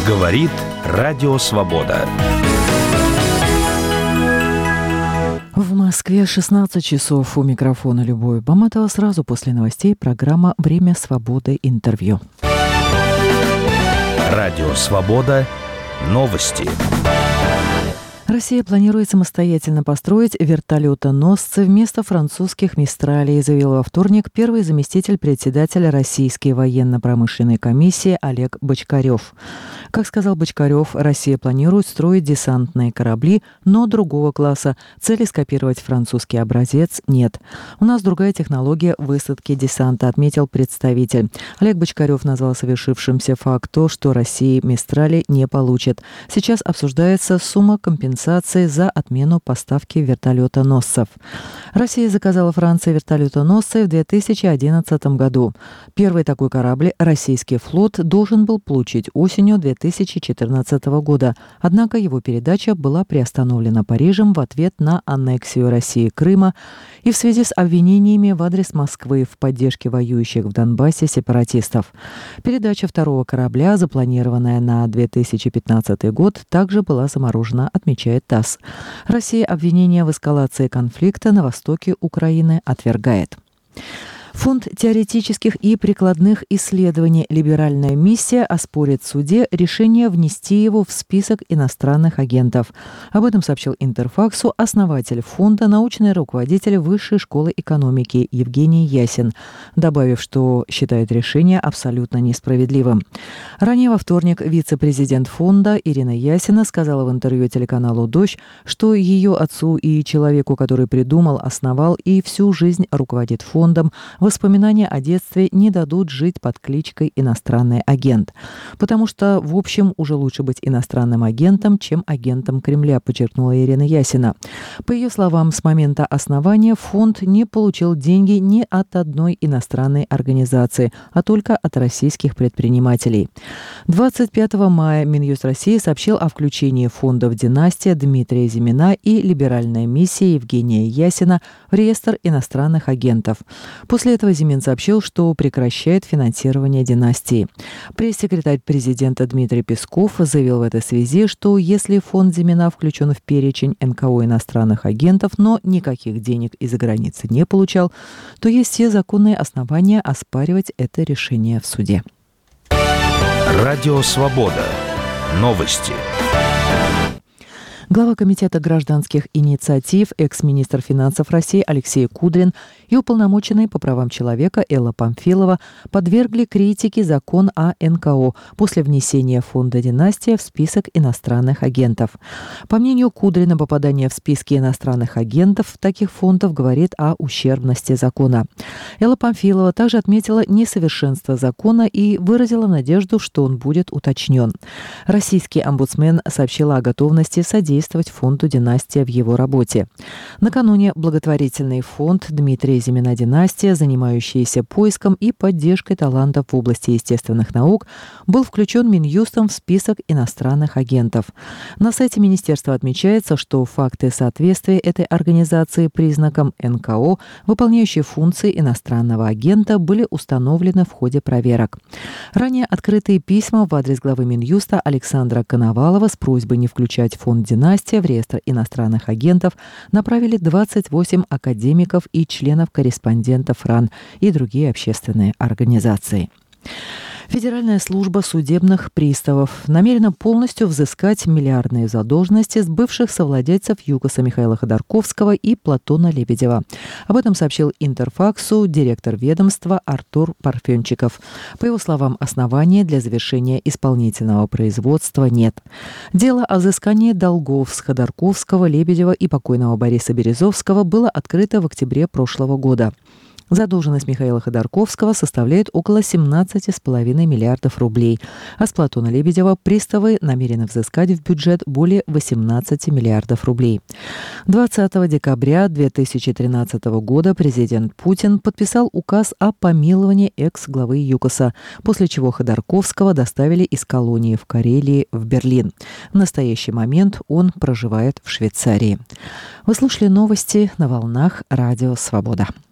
Говорит Радио Свобода. В Москве 16 часов. У микрофона Любовь Баматова. Сразу после новостей программа «Время свободы. Интервью». Радио Свобода. Новости. Россия планирует самостоятельно построить вертолетоносцы вместо французских «Мистралей», заявил во вторник первый заместитель председателя Российской военно-промышленной комиссии Олег Бочкарев. Как сказал Бочкарев, Россия планирует строить десантные корабли, но другого класса. Цели скопировать французский образец нет. У нас другая технология высадки десанта, отметил представитель. Олег Бочкарев назвал совершившимся факт то, что Россия «Мистрали» не получит. Сейчас обсуждается сумма компенсации за отмену поставки вертолетоносцев. Россия заказала Франции вертолетоносцы в 2011 году. Первый такой корабль российский флот должен был получить осенью 2014 года. Однако его передача была приостановлена Парижем в ответ на аннексию России Крыма и в связи с обвинениями в адрес Москвы в поддержке воюющих в Донбассе сепаратистов. Передача второго корабля, запланированная на 2015 год, также была заморожена, отмечает ТАСС. Россия обвинения в эскалации конфликта на востоке Украины отвергает. Фонд теоретических и прикладных исследований «Либеральная миссия» оспорит в суде решение внести его в список иностранных агентов. Об этом сообщил Интерфаксу основатель фонда, научный руководитель Высшей школы экономики Евгений Ясин, добавив, что считает решение абсолютно несправедливым. Ранее во вторник вице-президент фонда Ирина Ясина сказала в интервью телеканалу «Дождь», что ее отцу и человеку, который придумал, основал и всю жизнь руководит фондом, воспоминания о детстве не дадут жить под кличкой «иностранный агент». Потому что, в общем, уже лучше быть иностранным агентом, чем агентом Кремля, подчеркнула Ирина Ясина. По ее словам, с момента основания фонд не получил деньги ни от одной иностранной организации, а только от российских предпринимателей. 25 мая Минюст России сообщил о включении фондов «Династия» Дмитрия Зимина и «Либеральная миссия» Евгения Ясина в реестр иностранных агентов. После этого Зимин сообщил, что прекращает финансирование «Династии». Пресс-секретарь президента Дмитрий Песков заявил в этой связи, что если фонд Зимина включен в перечень НКО иностранных агентов, но никаких денег из-за границы не получал, то есть все законные основания оспаривать это решение в суде. Радио Свобода. Новости. Глава Комитета гражданских инициатив, экс-министр финансов России Алексей Кудрин и уполномоченный по правам человека Элла Памфилова подвергли критике закон о НКО после внесения фонда «Династия» в список иностранных агентов. По мнению Кудрина, попадание в списки иностранных агентов таких фондов говорит о ущербности закона. Элла Памфилова также отметила несовершенство закона и выразила надежду, что он будет уточнен. Российский омбудсмен сообщил о готовности содействовать фонду «Династия» в его работе. Накануне благотворительный фонд Дмитрия Зимина «Династия», занимающийся поиском и поддержкой талантов в области естественных наук, был включен Минюстом в список иностранных агентов. На сайте министерства отмечается, что факты соответствия этой организации признакам НКО, выполняющие функции иностранного агента, были установлены в ходе проверок. Ранее открытые письма в адрес главы Минюста Александра Коновалова с просьбой не включать фонд «Династия» в реестр иностранных агентов направили 28 академиков и членов-корреспондентов РАН и другие общественные организации. Федеральная служба судебных приставов намерена полностью взыскать миллиардные задолженности с бывших совладельцев ЮКОСа Михаила Ходорковского и Платона Лебедева. Об этом сообщил Интерфаксу директор ведомства Артур Парфенчиков. По его словам, основания для завершения исполнительного производства нет. Дело о взыскании долгов с Ходорковского, Лебедева и покойного Бориса Березовского было открыто в октябре прошлого года. Задолженность Михаила Ходорковского составляет около 17,5 миллиардов рублей, а с Платона Лебедева приставы намерены взыскать в бюджет более 18 миллиардов рублей. 20 декабря 2013 года президент Путин подписал указ о помиловании экс-главы ЮКОСа, после чего Ходорковского доставили из колонии в Карелии в Берлин. В настоящий момент он проживает в Швейцарии. Вы слушали новости на волнах Радио Свобода.